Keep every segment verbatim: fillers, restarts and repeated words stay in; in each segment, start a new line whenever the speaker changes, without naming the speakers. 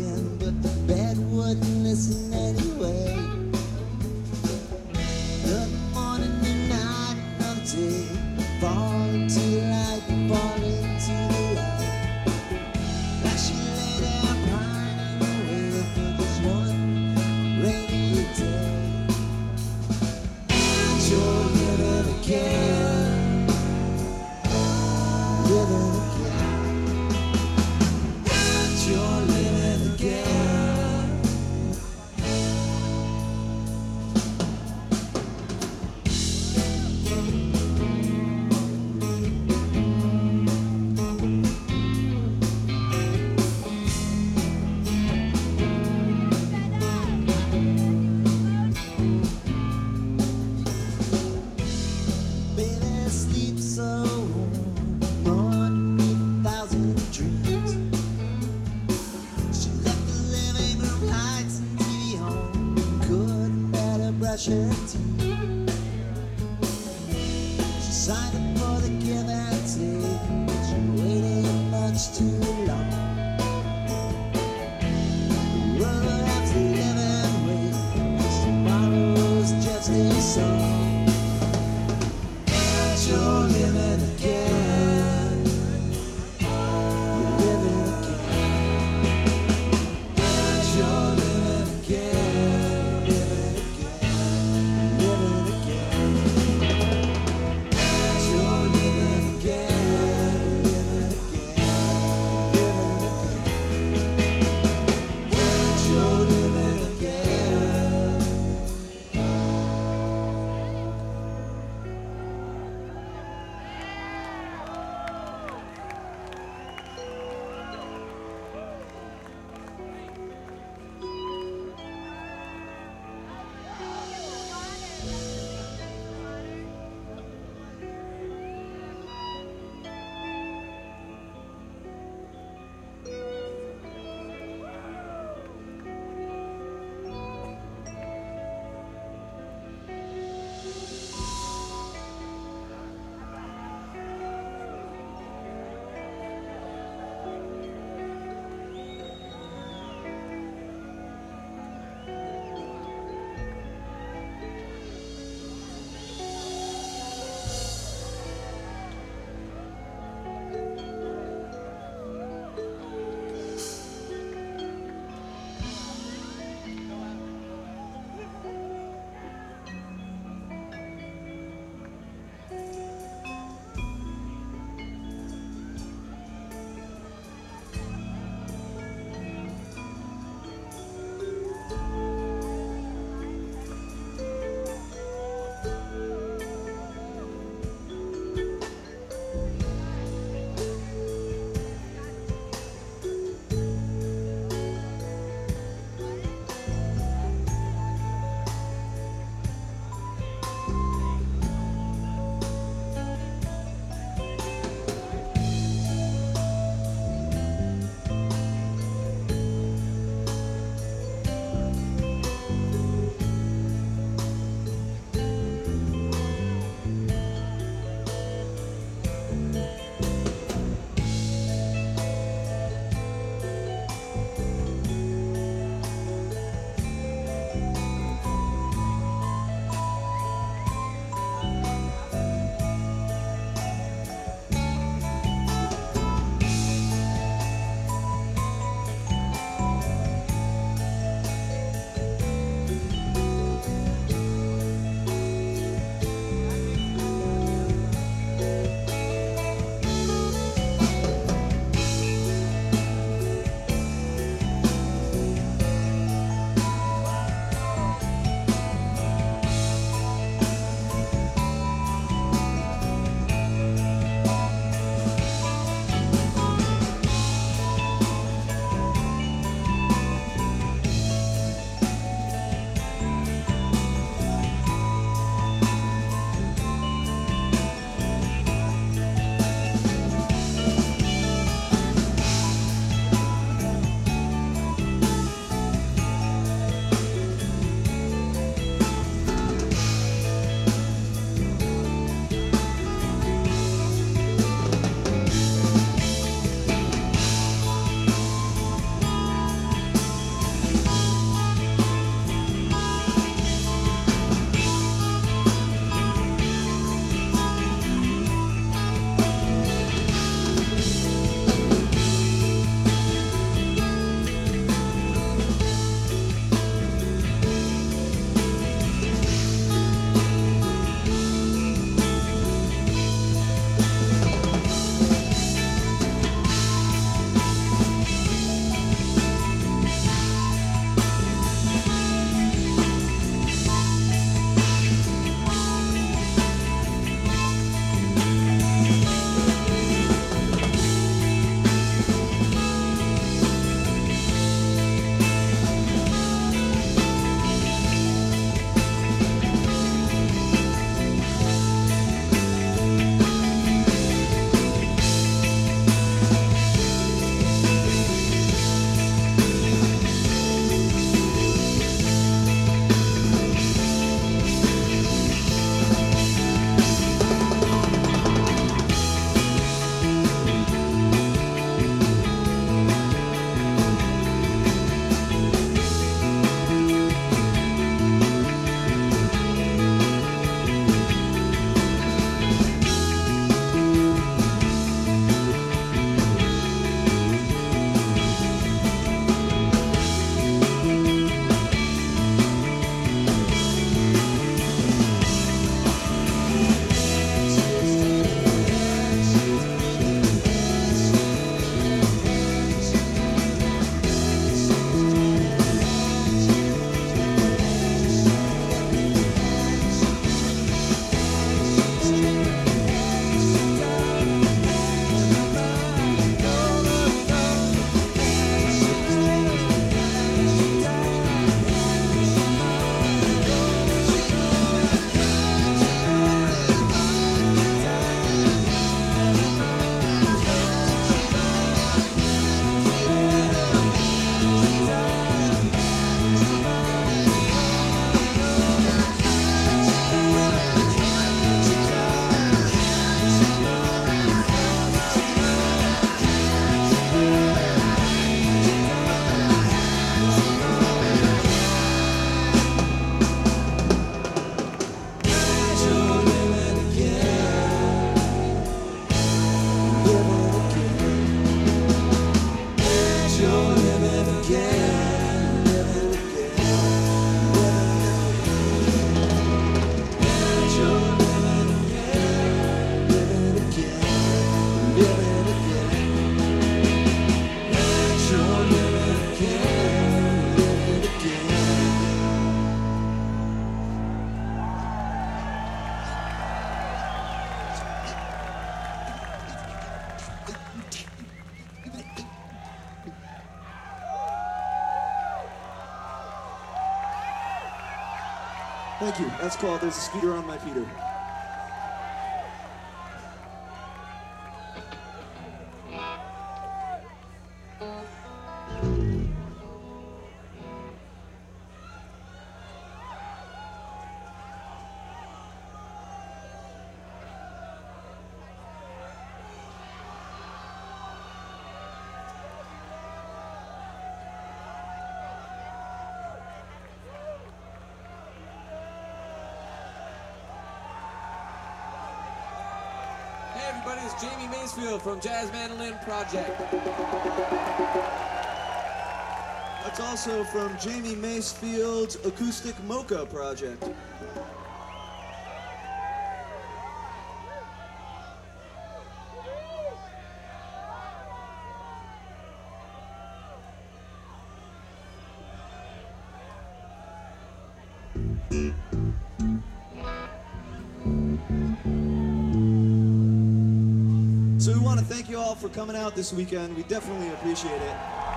talking, but the bed wouldn't listen anyway. Another morning, the night, another day, fall into the light, fall into the light. Now she lay there pining away for this one rainy day. And you're living again, living again. And you're living again. Baby sleeps so warm underneath a thousand dreams. She left the living room lights and T V on, couldn't let her brush her teeth. She signed up for the give and take, but she waited much too long. The world will have to live and wait, 'cause tomorrow's just a song. You're living again, you're living again. You're living again, living again, Thank you. That's called There's a Skeeter on My Peter.
Hey everybody, it's Jamie Macefield from Jazz Mandolin Project.
That's also from Jamie Macefield's Acoustic Mocha Project. So we want to thank you all for coming out this weekend. We definitely appreciate it.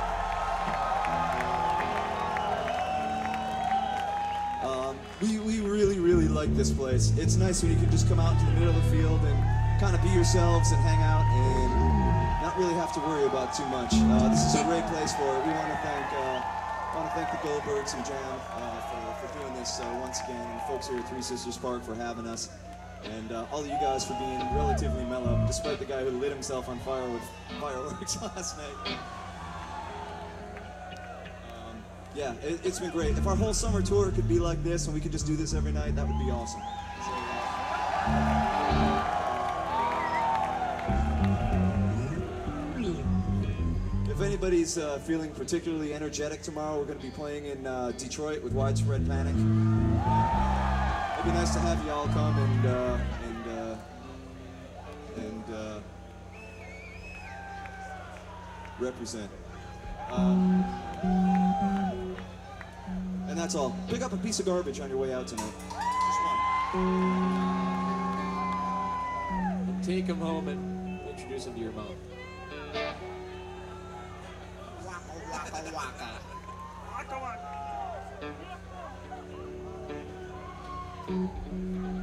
Um, we, we really, really like this place. It's nice when you can just come out to the middle of the field and kind of be yourselves and hang out and not really have to worry about too much. Uh, this is a great place for it. We want to thank uh, want to thank the Goldbergs and Jam uh, for, for doing this uh, once again, and the folks here at Three Sisters Park for having us. And uh, all of you guys for being relatively mellow, despite the guy who lit himself on fire with fireworks last night. Um, yeah, it, it's been great. If our whole summer tour could be like this and we could just do this every night, that would be awesome. So, uh, if anybody's uh, feeling particularly energetic tomorrow, we're going to be playing in uh, Detroit with Widespread Panic. It'd be nice to have you all come and uh, and uh, and uh, represent. Uh, and that's all. Pick up a piece of garbage on your way out tonight. Just one.
And take them home and introduce them to your mom.
Waka waka waka. Waka waka.